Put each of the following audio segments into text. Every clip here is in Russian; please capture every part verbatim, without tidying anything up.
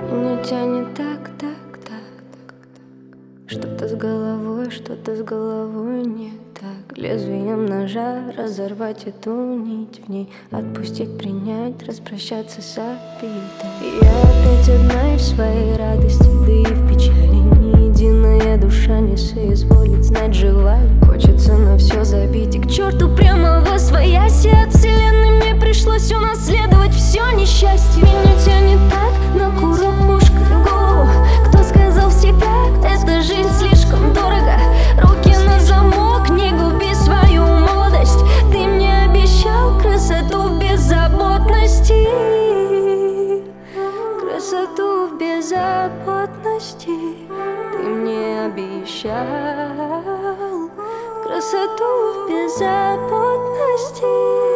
Меня тянет так, так, так, так. Что-то с головой, что-то с головой не так. Лезвием ножа разорвать эту нить в ней, отпустить, принять, распрощаться с обидой. Я опять одна и в своей радости, да и в печали. Ни единая душа не соизволит знать, жива ли. Хочется на все забить и к черту прямо во свояси. От вселенной мне пришлось унаследовать все несчастье. Меня тянет так, на курок пушкой в голову. Кто сказал в себя, эта жизнь слишком дорого. Руки на замок, не губи свою молодость. Ты мне обещал красоту в беззаботности. Красоту в беззаботности. Ты мне обещал красоту в беззаботности.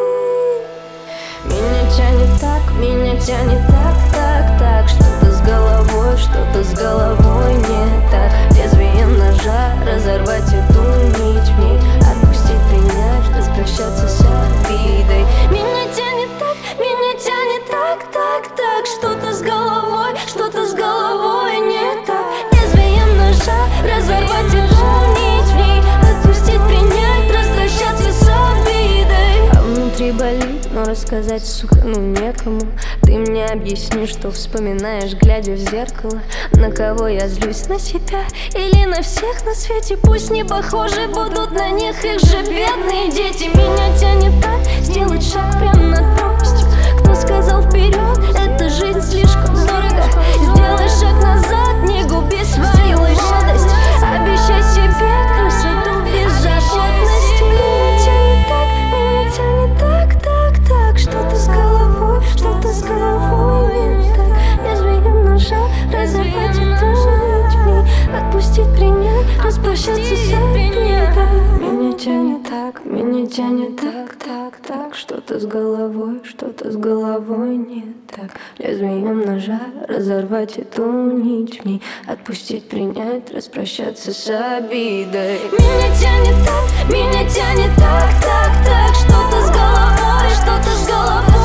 Меня тянет так, меня тянет так, так, так. Что-то с головой, что-то с головой не так. Лезвием ножа разорвать эту нить в ней, отпустить, принять, распрощаться с обидой. Меня тянет так, меня тянет так, так, так. Что-то с головой, что-то с головой не так. Лезвием ножа разорвать эту нить в ней, отпустить, принять, распрощаться с обидой. А внутри болит, но рассказать, сука, ну некому. Ты мне объясни, что вспоминаешь, глядя в зеркало. На кого я злюсь, на себя или на всех на свете? Пусть не похожи будут на них их же бедные дети. Меня тянет так, сделать шаг прямо над пропастью. Кто сказал вперед, эта жизнь слишком дорого. Сделай шаг назад, не губи свою молодость. Обещай себе красоту без беззаботности. Меня тянет так, меня тянет так, так, так. Что-то с головой, что-то с головой не так. Лезвием ножа разорвать эту нить в ней, отпустить, принять, распрощаться с обидой. Меня тянет так, меня тянет так, так, так. Что-то с головой, что-то с головой не так. Лезвием ножа разорвать эту нить в ней, отпустить, принять, распрощаться с обидой. Меня тянет так, меня тянет так, так, так. Что-то с головой, что-то с головой.